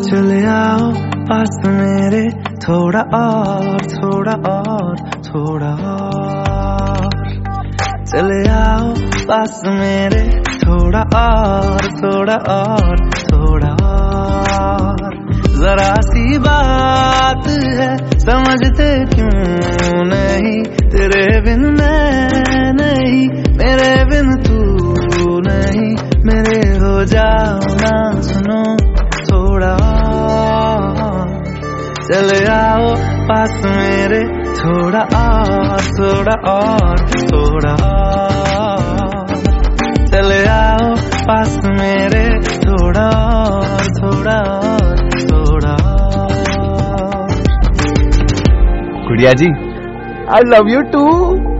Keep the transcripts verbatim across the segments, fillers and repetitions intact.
चले आओ पास मेरे, थोड़ा और थोड़ा और थोड़ा और। चले आओ पास मेरे, थोड़ा और थोड़ा और थोड़ा और। जरा सी बात है समझते क्यों नहीं, तेरे बिन मैं नहीं, मेरे बिन तू नहीं। मेरे हो जाओ ना सुनो थोड़ा और। चले आओ पास मेरे, थोड़ा और थोड़ा और थोड़ा और। चले आओ पास मेरे, थोड़ा और थोड़ा और थोड़ा और। Gudiya ji, I love you too.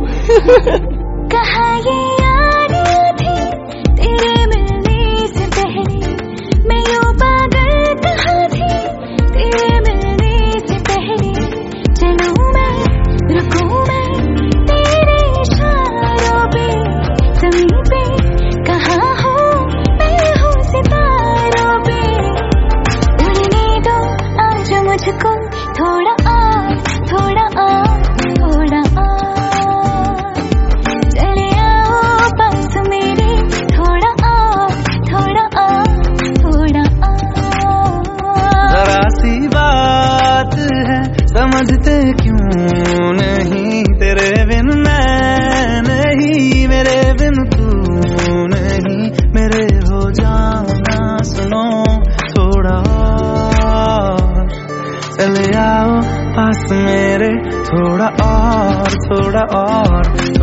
कहा ये यादें थी तेरे मिलने से पहले, मैं यूं पागल कहाँ थी तेरे मिलने से पहले। चलूं मैं रुकूं मैं तेरे इशारों पे, ज़मीं पे कहाँ हूँ मैं हूँ सितारों पे। उड़ने दो आज मुझको थोड़ा और थोड़ा और थोड़ा और। चले आओ पास मेरे, थोड़ा और थोड़ा और थोड़ा और। जरा सी बात है समझते क्यों नहीं, तेरे बिन मैं नहीं, मेरे बिन तू नहीं। मेरे हो जाना सुनो थोड़ा और। चले आओ पास मेरे, थोड़ा और थोड़ा और